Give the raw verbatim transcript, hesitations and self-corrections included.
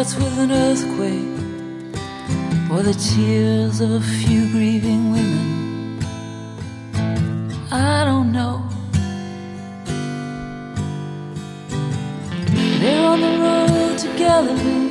starts with an earthquake or the tears of a few grieving women. I don't know. They're on the road together,